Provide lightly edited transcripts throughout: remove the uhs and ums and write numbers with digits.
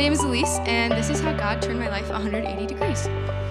name is Elise, and this is how God turned my life 180 degrees.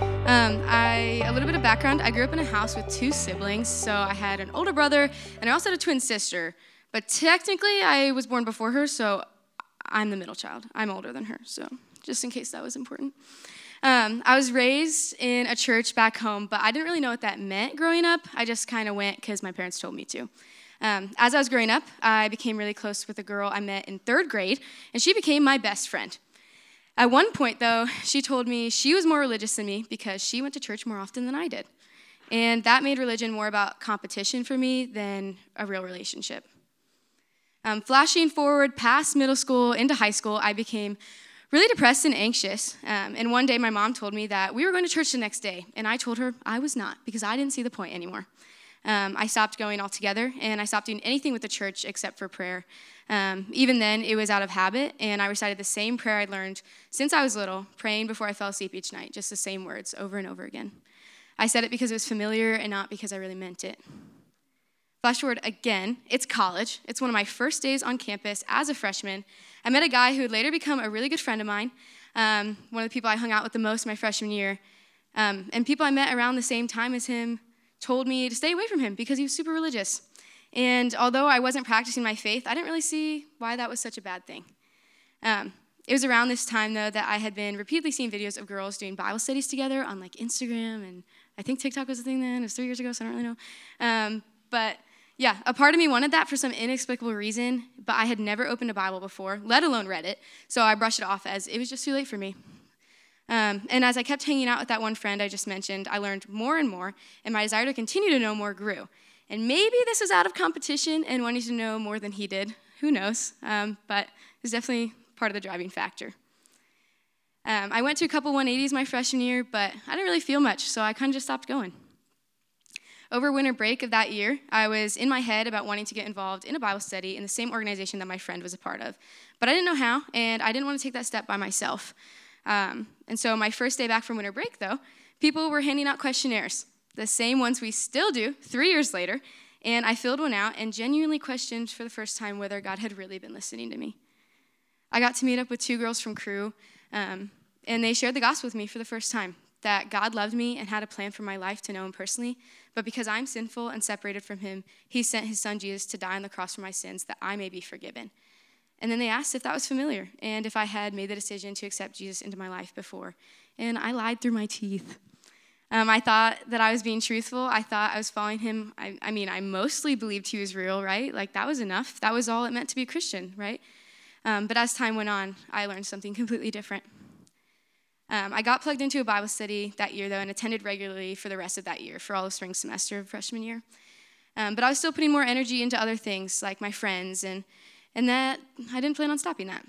A little bit of background, I grew up in a house with two siblings, so I had an older brother, and I also had a twin sister, but technically I was born before her, so I'm the middle child. I'm older than her, so just in case that was important. I was raised in a church back home, but I didn't really know what that meant growing up. I just kind of went because my parents told me to. As I was growing up, I became really close with a girl I met in 3rd grade, and she became my best friend. At one point, though, she told me she was more religious than me because she went to church more often than I did. And that made religion more about competition for me than a real relationship. Flashing forward past middle school into high school, I became really depressed and anxious. And one day, my mom told me that we were going to church the next day. And I told her I was not because I didn't see the point anymore. I stopped going altogether, and I stopped doing anything with the church except for prayer. Even then, it was out of habit, and I recited the same prayer I'd learned since I was little, praying before I fell asleep each night, just the same words over and over again. I said it because it was familiar and not because I really meant it. Flash forward again, it's college. It's one of my first days on campus as a freshman. I met a guy who would later become a really good friend of mine, one of the people I hung out with the most my freshman year. And people I met around the same time as him told me to stay away from him because he was super religious. And although I wasn't practicing my faith, I didn't really see why that was such a bad thing. It was around this time, though, that I had been repeatedly seeing videos of girls doing Bible studies together on, like, Instagram, and I think TikTok was a thing then. It was 3 years ago, so I don't really know. But yeah, a part of me wanted that for some inexplicable reason, but I had never opened a Bible before, let alone read it, so I brushed it off as it was just too late for me. And as I kept hanging out with that one friend I just mentioned, I learned more and more, and my desire to continue to know more grew. And maybe this was out of competition and wanting to know more than he did. Who knows? But it was definitely part of the driving factor. I went to a couple 180s my freshman year, but I didn't really feel much, so I kind of just stopped going. Over winter break of that year, I was in my head about wanting to get involved in a Bible study in the same organization that my friend was a part of. But I didn't know how, and I didn't want to take that step by myself. And so my first day back from winter break, though, people were handing out questionnaires, the same ones we still do 3 years later, and I filled one out and genuinely questioned for the first time whether God had really been listening to me. I got to meet up with 2 girls from Cru, and they shared the gospel with me for the first time, that God loved me and had a plan for my life to know him personally, but because I'm sinful and separated from him, he sent his son Jesus to die on the cross for my sins that I may be forgiven. And then they asked if that was familiar and if I had made the decision to accept Jesus into my life before. And I lied through my teeth. I thought that I was being truthful. I thought I was following him. I mostly believed he was real, right? Like, that was enough. That was all it meant to be a Christian, right? But as time went on, I learned something completely different. I got plugged into a Bible study that year, though, and attended regularly for the rest of that year, for all the spring semester of freshman year. But I was still putting more energy into other things, like my friends, and that I didn't plan on stopping that.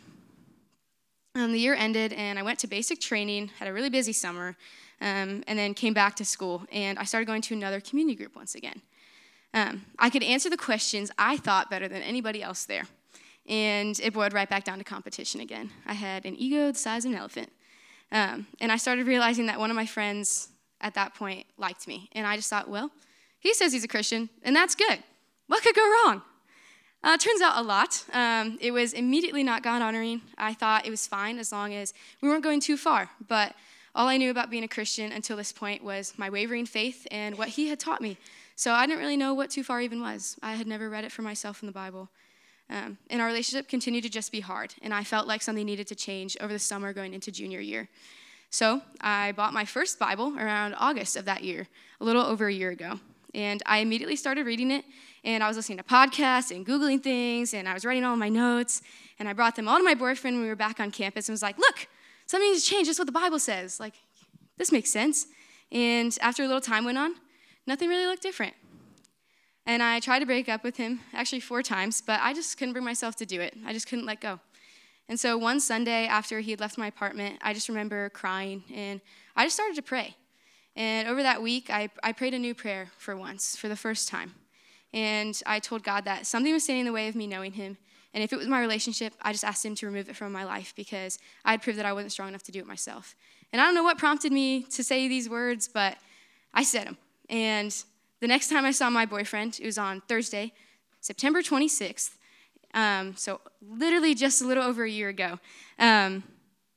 The year ended, and I went to basic training, had a really busy summer, and then came back to school, and I started going to another community group once again. I could answer the questions I thought better than anybody else there, and it boiled right back down to competition again. I had an ego the size of an elephant. And I started realizing that one of my friends at that point liked me. And I just thought, well, he says he's a Christian, and that's good. What could go wrong? Turns out a lot. It was immediately not God-honoring. I thought it was fine as long as we weren't going too far. But all I knew about being a Christian until this point was my wavering faith and what he had taught me. So I didn't really know what too far even was. I had never read it for myself in the Bible. And our relationship continued to just be hard, and I felt like something needed to change over the summer going into junior year. So I bought my first Bible around August of that year, a little over a year ago, and I immediately started reading it, and I was listening to podcasts and Googling things, and I was writing all of my notes, and I brought them all to my boyfriend when we were back on campus and was like, look, something needs to change. That's what the Bible says. Like, this makes sense. And after a little time went on, nothing really looked different. And I tried to break up with him, actually 4 times, but I just couldn't bring myself to do it. I just couldn't let go. And so one Sunday after he had left my apartment, I just remember crying, and I just started to pray. And over that week, I prayed a new prayer for once, for the first time. And I told God that something was standing in the way of me knowing him, and if it was my relationship, I just asked him to remove it from my life because I had proved that I wasn't strong enough to do it myself. And I don't know what prompted me to say these words, but I said them. And the next time I saw my boyfriend, it was on Thursday, September 26th, so literally just a little over a year ago.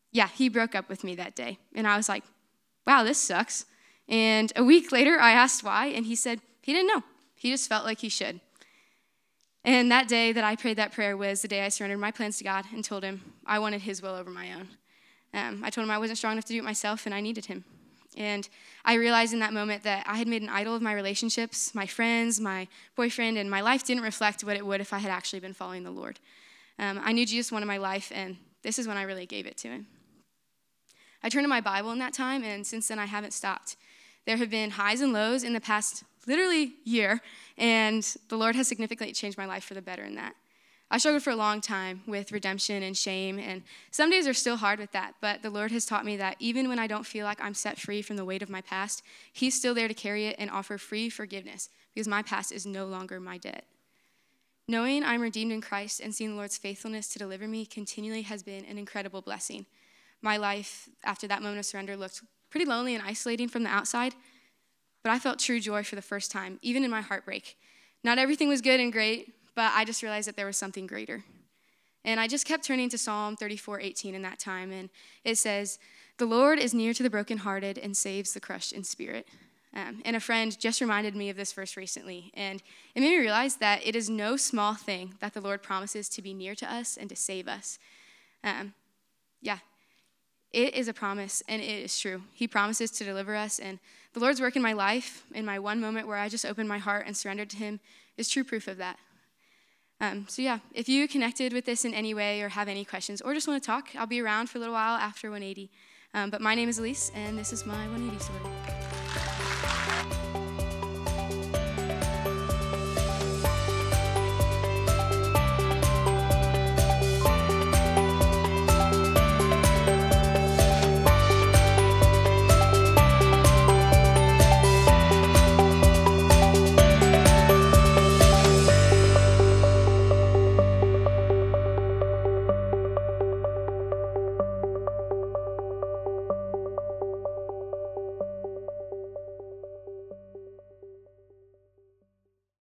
Yeah, he broke up with me that day. And I was like, wow, this sucks. And a week later, I asked why, and he said he didn't know. He just felt like he should. And that day that I prayed that prayer was the day I surrendered my plans to God and told him I wanted his will over my own. I told him I wasn't strong enough to do it myself, and I needed him. And I realized in that moment that I had made an idol of my relationships, my friends, my boyfriend, and my life didn't reflect what it would if I had actually been following the Lord. I knew Jesus wanted my life, and this is when I really gave it to him. I turned to my Bible in that time, and since then I haven't stopped. There have been highs and lows in the past literally year, and the Lord has significantly changed my life for the better in that. I struggled for a long time with redemption and shame, and some days are still hard with that, but the Lord has taught me that even when I don't feel like I'm set free from the weight of my past, he's still there to carry it and offer free forgiveness because my past is no longer my debt. Knowing I'm redeemed in Christ and seeing the Lord's faithfulness to deliver me continually has been an incredible blessing. My life after that moment of surrender looked pretty lonely and isolating from the outside, but I felt true joy for the first time, even in my heartbreak. Not everything was good and great, but I just realized that there was something greater. And I just kept turning to Psalm 34:18 in that time, and it says, "The Lord is near to the brokenhearted and saves the crushed in spirit." And a friend just reminded me of this verse recently, and it made me realize that it is no small thing that the Lord promises to be near to us and to save us. It is a promise, and it is true. He promises to deliver us, and the Lord's work in my life, in my one moment where I just opened my heart and surrendered to him, is true proof of that. If you connected with this in any way or have any questions or just want to talk, I'll be around for a little while after 180. But my name is Elise, and this is my 180 story.